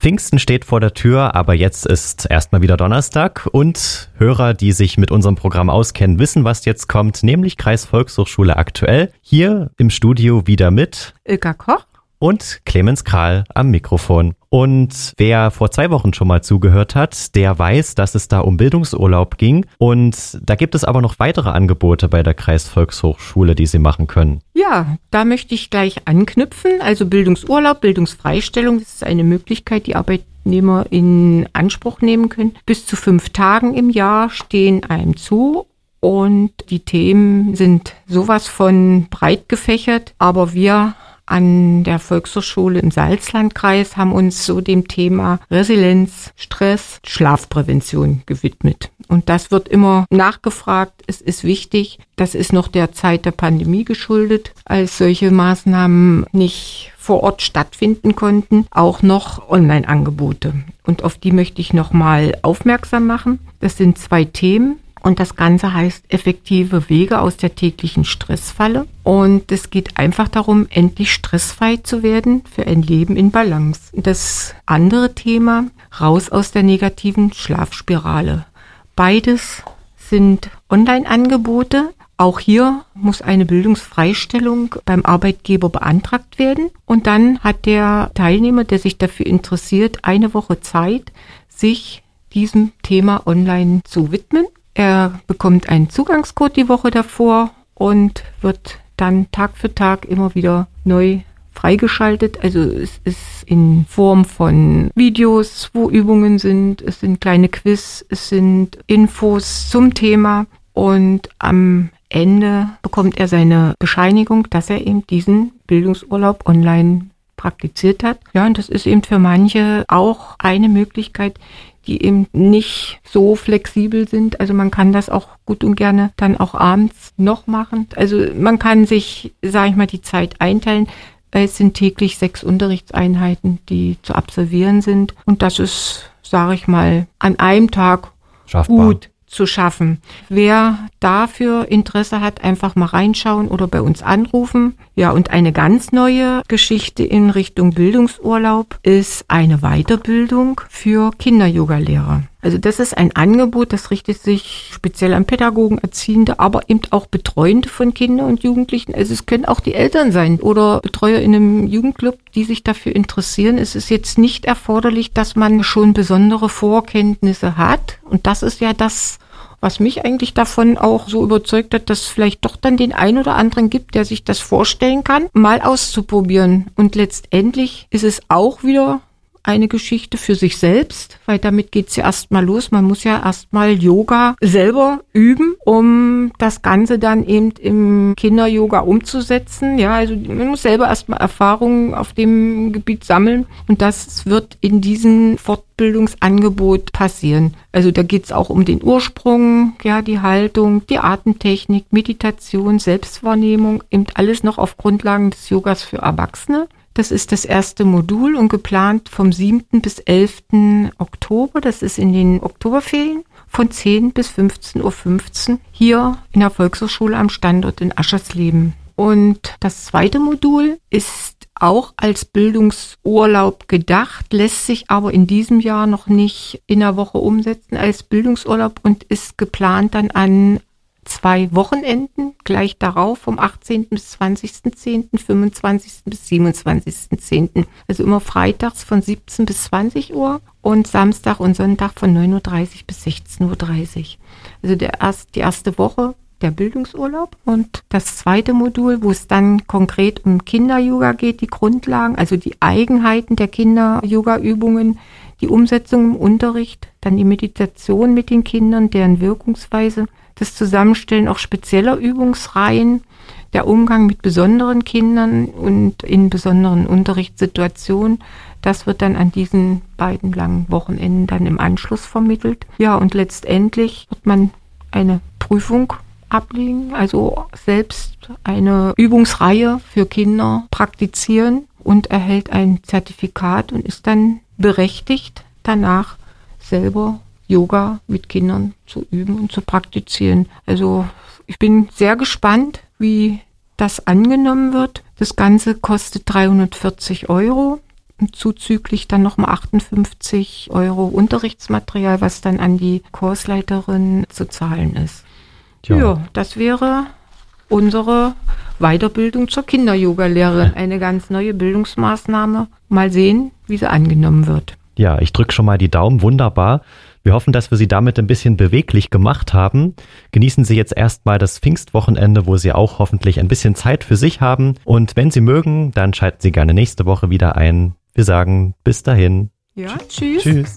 Pfingsten steht vor der Tür, aber jetzt ist erstmal wieder Donnerstag und Hörer, die sich mit unserem Programm auskennen, wissen, was jetzt kommt, nämlich Kreisvolkshochschule aktuell. Hier im Studio wieder mit Ilka Koch und Clemens Kral am Mikrofon. Und wer vor 2 Wochen schon mal zugehört hat, der weiß, dass es da um Bildungsurlaub ging. Und da gibt es aber noch weitere Angebote bei der Kreisvolkshochschule, die Sie machen können. Ja, da möchte ich gleich anknüpfen. Also Bildungsurlaub, Bildungsfreistellung, das ist eine Möglichkeit, die Arbeitnehmer in Anspruch nehmen können. Bis zu 5 Tagen im Jahr stehen einem zu. Und die Themen sind sowas von breit gefächert, aber wir an der Volkshochschule im Salzlandkreis haben uns so dem Thema Resilienz, Stress, Schlafprävention gewidmet. Und das wird immer nachgefragt. Es ist wichtig. Das ist noch der Zeit der Pandemie geschuldet, als solche Maßnahmen nicht vor Ort stattfinden konnten. Auch noch Online-Angebote. Und auf die möchte ich nochmal aufmerksam machen. Das sind 2 Themen. Und das Ganze heißt effektive Wege aus der täglichen Stressfalle. Und es geht einfach darum, endlich stressfrei zu werden für ein Leben in Balance. Das andere Thema, raus aus der negativen Schlafspirale. Beides sind Online-Angebote. Auch hier muss eine Bildungsfreistellung beim Arbeitgeber beantragt werden. Und dann hat der Teilnehmer, der sich dafür interessiert, 1 Woche Zeit, sich diesem Thema online zu widmen. Er bekommt einen Zugangscode die Woche davor und wird dann Tag für Tag immer wieder neu freigeschaltet. Also es ist in Form von Videos, wo Übungen sind, es sind kleine Quiz, es sind Infos zum Thema und am Ende bekommt er seine Bescheinigung, dass er eben diesen Bildungsurlaub online praktiziert hat. Ja, und das ist eben für manche auch eine Möglichkeit, die eben nicht so flexibel sind. Also man kann das auch gut und gerne dann auch abends noch machen. Also man kann sich, sage ich mal, die Zeit einteilen. Es sind täglich 6 Unterrichtseinheiten, die zu absolvieren sind. Und das ist, sage ich mal, an einem Tag schaffbar. Gut zu schaffen. Wer dafür Interesse hat, einfach mal reinschauen oder bei uns anrufen. Ja, und eine ganz neue Geschichte in Richtung Bildungsurlaub ist eine Weiterbildung für Kinder-Yoga-Lehrer. Also das ist ein Angebot, das richtet sich speziell an Pädagogen, Erziehende, aber eben auch Betreuende von Kindern und Jugendlichen. Also es können auch die Eltern sein oder Betreuer in einem Jugendclub, die sich dafür interessieren. Es ist jetzt nicht erforderlich, dass man schon besondere Vorkenntnisse hat. Und das ist ja das, was mich eigentlich davon auch so überzeugt hat, dass es vielleicht doch dann den einen oder anderen gibt, der sich das vorstellen kann, mal auszuprobieren. Und letztendlich ist es auch wieder eine Geschichte für sich selbst, weil damit geht's ja erstmal los. Man muss ja erstmal Yoga selber üben, um das Ganze dann eben im Kinder-Yoga umzusetzen. Ja, also man muss selber erstmal Erfahrungen auf dem Gebiet sammeln und das wird in diesem Fortbildungsangebot passieren. Also da geht's auch um den Ursprung, ja, die Haltung, die Atemtechnik, Meditation, Selbstwahrnehmung, eben alles noch auf Grundlagen des Yogas für Erwachsene. Das ist das erste Modul und geplant vom 7. bis 11. Oktober. Das ist in den Oktoberferien von 10 bis 15:15 Uhr hier in der Volkshochschule am Standort in Aschersleben. Und das zweite Modul ist auch als Bildungsurlaub gedacht, lässt sich aber in diesem Jahr noch nicht in der Woche umsetzen als Bildungsurlaub und ist geplant dann an 2 Wochenenden gleich darauf, vom 18. bis 20.10., 25. bis 27.10. Also immer freitags von 17 bis 20 Uhr und Samstag und Sonntag von 9:30 Uhr bis 16:30 Uhr. Also die erste Woche der Bildungsurlaub und das zweite Modul, wo es dann konkret um Kinder-Yoga geht, die Grundlagen, also die Eigenheiten der Kinder-Yoga-Übungen, die Umsetzung im Unterricht, dann die Meditation mit den Kindern, deren Wirkungsweise, das Zusammenstellen auch spezieller Übungsreihen, der Umgang mit besonderen Kindern und in besonderen Unterrichtssituationen, das wird dann an diesen beiden langen Wochenenden dann im Anschluss vermittelt. Ja, und letztendlich wird man eine Prüfung ablegen, also selbst eine Übungsreihe für Kinder praktizieren und erhält ein Zertifikat und ist dann berechtigt, danach selber Yoga mit Kindern zu üben und zu praktizieren. Also ich bin sehr gespannt, wie das angenommen wird. Das Ganze kostet 340 €. zuzüglich dann nochmal 58 € Unterrichtsmaterial, was dann an die Kursleiterin zu zahlen ist. Ja, das wäre unsere Weiterbildung zur Kinder-Yoga-Lehrerin. Eine ganz neue Bildungsmaßnahme. Mal sehen, wie sie angenommen wird. Ja, ich drücke schon mal die Daumen. Wunderbar. Wir hoffen, dass wir Sie damit ein bisschen beweglich gemacht haben. Genießen Sie jetzt erstmal das Pfingstwochenende, wo Sie auch hoffentlich ein bisschen Zeit für sich haben. Und wenn Sie mögen, dann schalten Sie gerne nächste Woche wieder ein. Wir sagen bis dahin. Ja, tschüss. Tschüss.